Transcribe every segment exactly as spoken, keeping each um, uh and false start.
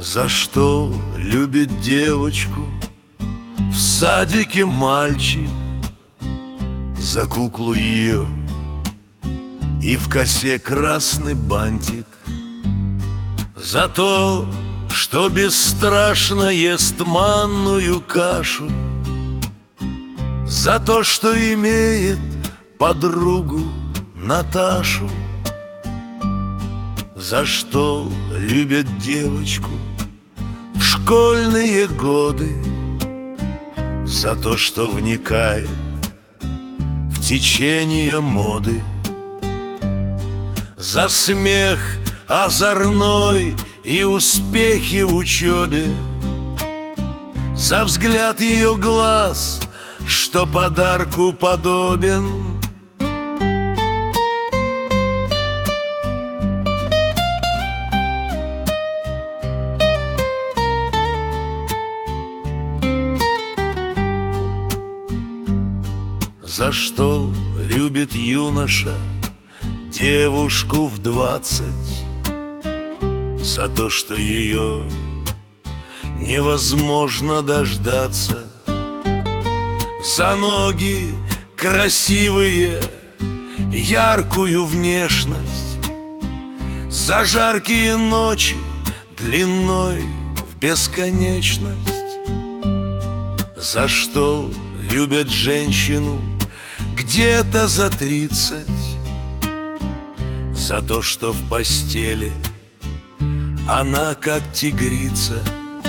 За что любит девочку в садике мальчик? За куклу ее и в косе красный бантик. За то, что бесстрашно ест манную кашу. За то, что имеет подругу Наташу. За что любят девочку в школьные годы? За то, что вникает в течение моды. За смех озорной и успехи в учебе. За взгляд ее глаз, что подарку подобен. За что любит юноша девушку в двадцать? За то, что ее невозможно дождаться. За ноги красивые, яркую внешность. За жаркие ночи длиной в бесконечность. За что любят женщину где-то за тридцать? За то, что в постели она как тигрица.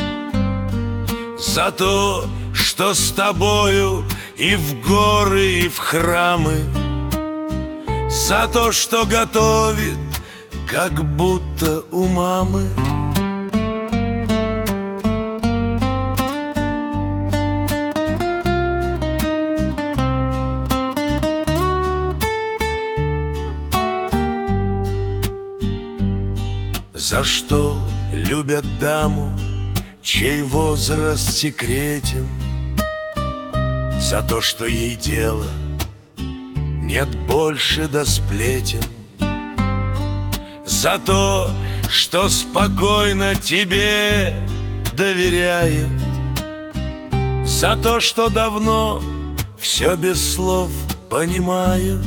За то, что с тобою и в горы, и в храмы. За то, что готовит, как будто у мамы. За что любят даму, чей возраст секретен? За то, что ей дела нет больше до сплетен. За то, что спокойно тебе доверяет. За то, что давно все без слов понимает.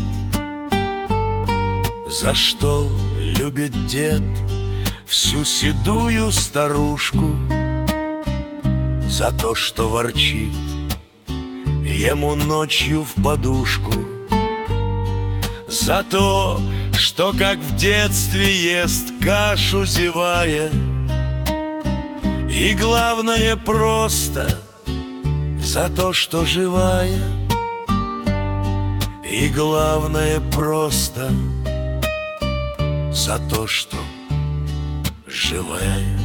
За что любит дед всю седую старушку? За то, что ворчит ему ночью в подушку. За то, что как в детстве ест кашу зевая. И главное просто за то, что живая. И главное просто за то, что живая.